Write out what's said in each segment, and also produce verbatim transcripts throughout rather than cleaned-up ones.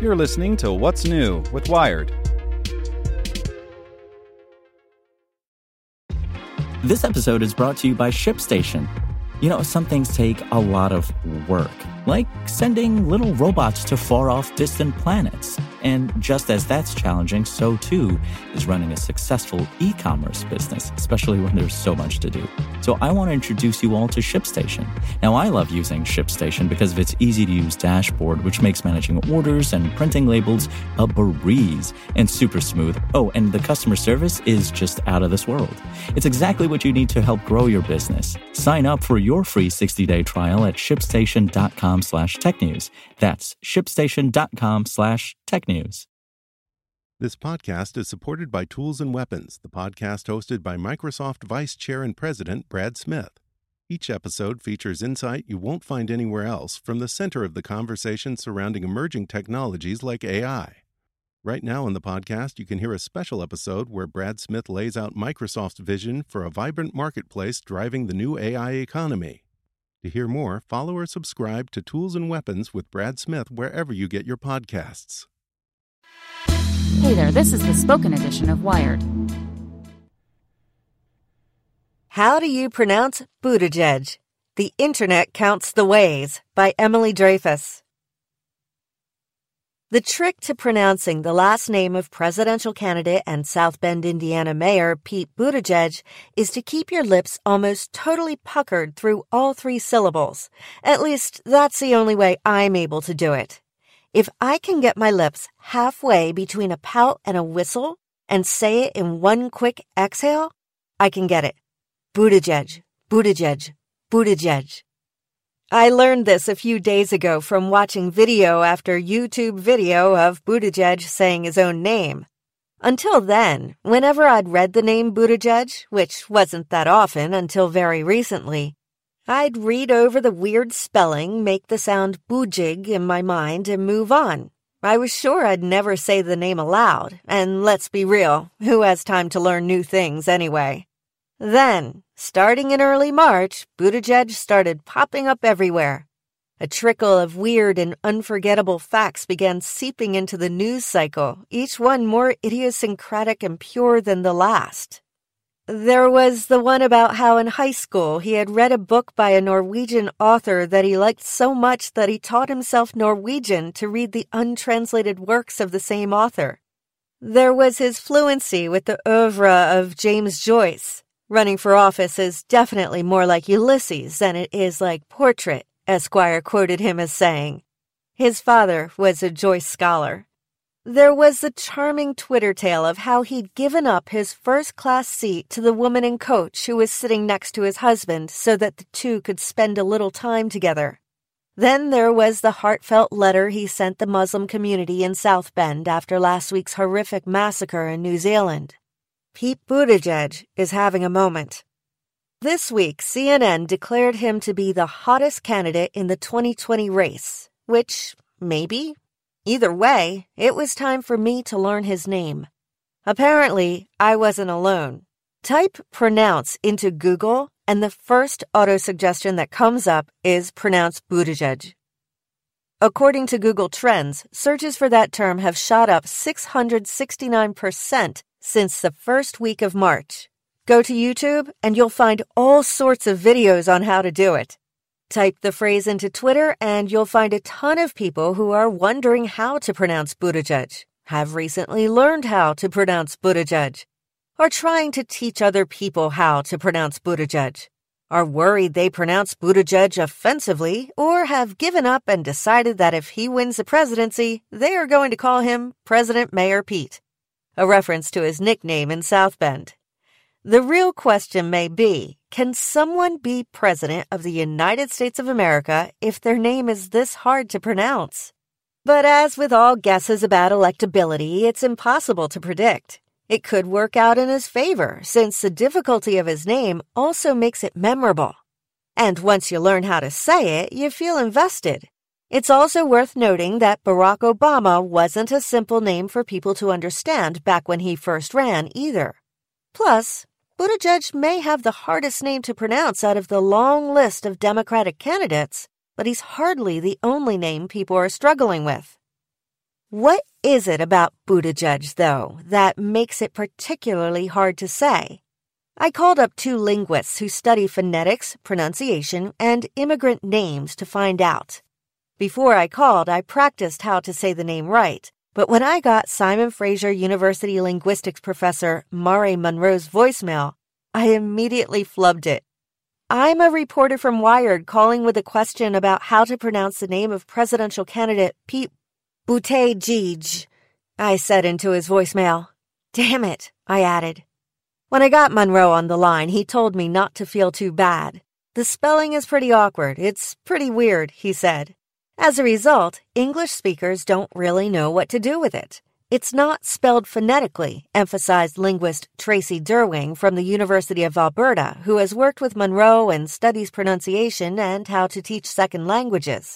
You're listening to What's New with Wired. This episode is brought to you by ShipStation. You know, some things take a lot of work, like sending little robots to far-off distant planets. And just as that's challenging, so too is running a successful e-commerce business, especially when there's so much to do. So I want to introduce you all to ShipStation. Now, I love using ShipStation because of its easy-to-use dashboard, which makes managing orders and printing labels a breeze and super smooth. Oh, and the customer service is just out of this world. It's exactly what you need to help grow your business. Sign up for your free sixty-day trial at shipstation.com slash technews. That's shipstation.com slash technews. This podcast is supported by Tools and Weapons, the podcast hosted by Microsoft Vice Chair and President Brad Smith. Each episode features insight you won't find anywhere else from the center of the conversation surrounding emerging technologies like A I. Right now in the podcast, you can hear a special episode where Brad Smith lays out Microsoft's vision for a vibrant marketplace driving the new A I economy. To hear more, follow or subscribe to Tools and Weapons with Brad Smith wherever you get your podcasts. Hey there, this is the spoken edition of Wired. How do you pronounce Buttigieg? The Internet Counts the Ways by Emily Dreyfus. The trick to pronouncing the last name of presidential candidate and South Bend, Indiana Mayor Pete Buttigieg is to keep your lips almost totally puckered through all three syllables. At least, that's the only way I'm able to do it. If I can get my lips halfway between a pout and a whistle and say it in one quick exhale, I can get it. Buttigieg, Buttigieg, Buttigieg. I learned this a few days ago from watching video after YouTube video of Buttigieg saying his own name. Until then, whenever I'd read the name Buttigieg, which wasn't that often until very recently, I'd read over the weird spelling, make the sound boojig in my mind, and move on. I was sure I'd never say the name aloud, and let's be real, who has time to learn new things anyway? Then, starting in early March, Buttigieg started popping up everywhere. A trickle of weird and unforgettable facts began seeping into the news cycle, each one more idiosyncratic and pure than the last. There was the one about how in high school he had read a book by a Norwegian author that he liked so much that he taught himself Norwegian to read the untranslated works of the same author. There was his fluency with the oeuvre of James Joyce. Running for office is definitely more like Ulysses than it is like Portrait, Esquire quoted him as saying. His father was a Joyce scholar. There was the charming Twitter tale of how he'd given up his first-class seat to the woman and coach who was sitting next to his husband so that the two could spend a little time together. Then there was the heartfelt letter he sent the Muslim community in South Bend after last week's horrific massacre in New Zealand. Pete Buttigieg is having a moment. This week, C N N declared him to be the hottest candidate in the twenty twenty race, which, maybe? Either way, it was time for me to learn his name. Apparently, I wasn't alone. Type pronounce into Google, and the first auto-suggestion that comes up is pronounce Buttigieg. According to Google Trends, searches for that term have shot up six hundred sixty-nine percent since the first week of March. Go to YouTube and you'll find all sorts of videos on how to do it. Type the phrase into Twitter and you'll find a ton of people who are wondering how to pronounce Buttigieg, have recently learned how to pronounce Buttigieg, are trying to teach other people how to pronounce Buttigieg, are worried they pronounce Buttigieg offensively, or have given up and decided that if he wins the presidency, they are going to call him President Mayor Pete, a reference to his nickname in South Bend. The real question may be, can someone be president of the United States of America if their name is this hard to pronounce? But as with all guesses about electability, it's impossible to predict. It could work out in his favor, since the difficulty of his name also makes it memorable. And once you learn how to say it, you feel invested. It's also worth noting that Barack Obama wasn't a simple name for people to understand back when he first ran either. Plus, Buttigieg may have the hardest name to pronounce out of the long list of Democratic candidates, but he's hardly the only name people are struggling with. What is it about Buttigieg, though, that makes it particularly hard to say? I called up two linguists who study phonetics, pronunciation, and immigrant names to find out. Before I called, I practiced how to say the name right, but when I got Simon Fraser University linguistics professor Mari Monroe's voicemail, I immediately flubbed it. I'm a reporter from Wired calling with a question about how to pronounce the name of presidential candidate Pete Buttigieg, I said into his voicemail. Damn it, I added. When I got Monroe on the line, he told me not to feel too bad. The spelling is pretty awkward. It's pretty weird, he said. As a result, English speakers don't really know what to do with it. It's not spelled phonetically, emphasized linguist Tracy Derwing from the University of Alberta, who has worked with Monroe and studies pronunciation and how to teach second languages.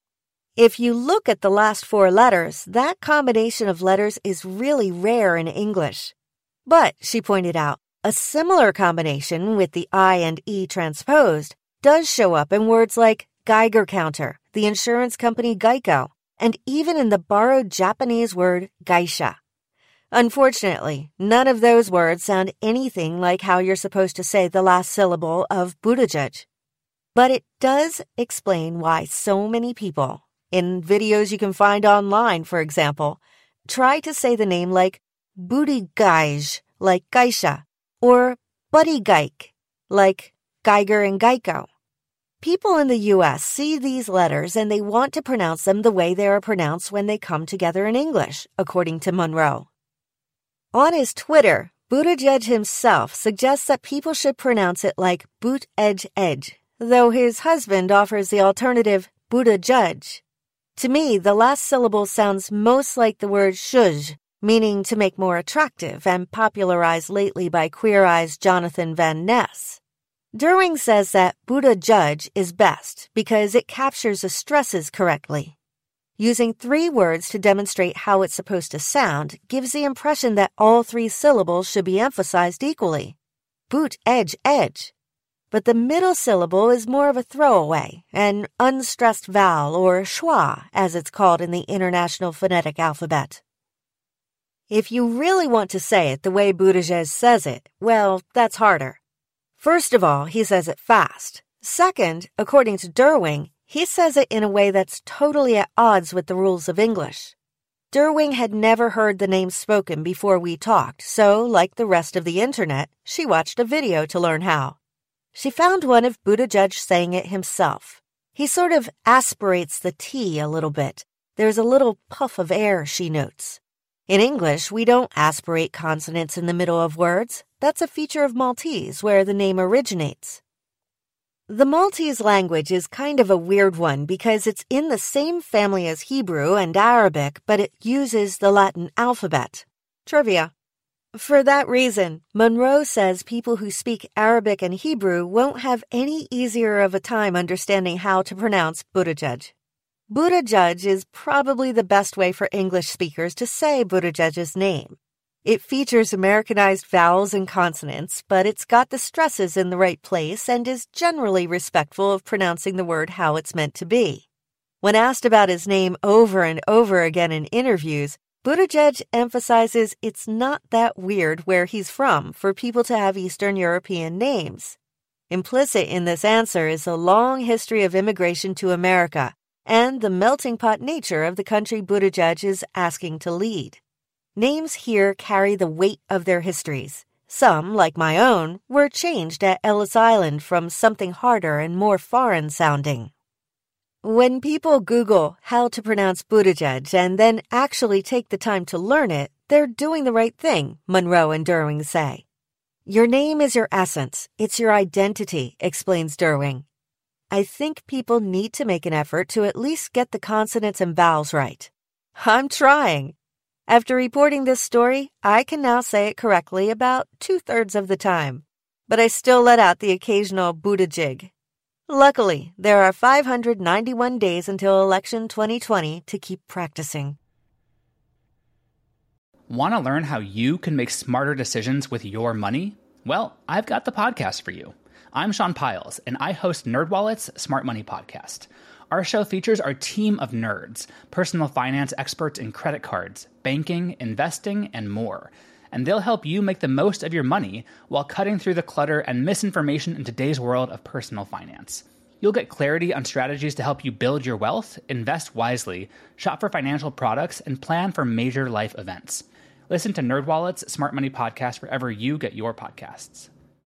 If you look at the last four letters, that combination of letters is really rare in English. But, she pointed out, a similar combination with the I and E transposed does show up in words like Geiger counter, the insurance company Geico, and even in the borrowed Japanese word geisha. Unfortunately, none of those words sound anything like how you're supposed to say the last syllable of Buttigieg. But it does explain why so many people, in videos you can find online, for example, try to say the name like Buttigieg, like geisha, or Buttigieg, like Geiger and Geico. People in the U S see these letters and they want to pronounce them the way they are pronounced when they come together in English, according to Monroe. On his Twitter, Buttigieg himself suggests that people should pronounce it like boot edge edge, though his husband offers the alternative Buttigieg. To me, the last syllable sounds most like the word shuj, meaning to make more attractive and popularized lately by Queer Eye's Jonathan Van Ness. Derwing says that Buttigieg is best because it captures the stresses correctly. Using three words to demonstrate how it's supposed to sound gives the impression that all three syllables should be emphasized equally. Boot, edge, edge. But the middle syllable is more of a throwaway, an unstressed vowel, or schwa, as it's called in the International Phonetic Alphabet. If you really want to say it the way Buttigieg says it, well, that's harder. First of all, he says it fast. Second, according to Derwing, he says it in a way that's totally at odds with the rules of English. Derwing had never heard the name spoken before we talked, so, like the rest of the internet, she watched a video to learn how. She found one of Buttigieg saying it himself. He sort of aspirates the T a little bit. There's a little puff of air, she notes. In English, we don't aspirate consonants in the middle of words. That's a feature of Maltese, where the name originates. The Maltese language is kind of a weird one because it's in the same family as Hebrew and Arabic, but it uses the Latin alphabet. Trivia. For that reason, Monroe says people who speak Arabic and Hebrew won't have any easier of a time understanding how to pronounce Buttigieg. Buttigieg is probably the best way for English speakers to say Buttigieg's name. It features Americanized vowels and consonants, but it's got the stresses in the right place and is generally respectful of pronouncing the word how it's meant to be. When asked about his name over and over again in interviews, Buttigieg emphasizes it's not that weird where he's from for people to have Eastern European names. Implicit in this answer is a long history of immigration to America and the melting pot nature of the country Buttigieg is asking to lead. Names here carry the weight of their histories. Some, like my own, were changed at Ellis Island from something harder and more foreign-sounding. When people Google how to pronounce Buttigieg and then actually take the time to learn it, they're doing the right thing, Monroe and Derwing say. Your name is your essence. It's your identity, explains Derwing. I think people need to make an effort to at least get the consonants and vowels right. I'm trying. After reporting this story, I can now say it correctly about two-thirds of the time. But I still let out the occasional Buttigieg. Luckily, there are five hundred ninety-one days until election twenty twenty to keep practicing. Want to learn how you can make smarter decisions with your money? Well, I've got the podcast for you. I'm Sean Piles, and I host NerdWallet's Smart Money Podcast. our show features our team of nerds, personal finance experts in credit cards, banking, investing, and more. And they'll help you make the most of your money while cutting through the clutter and misinformation in today's world of personal finance. You'll get clarity on strategies to help you build your wealth, invest wisely, shop for financial products, and plan for major life events. Listen to NerdWallet's Smart Money Podcast wherever you get your podcasts.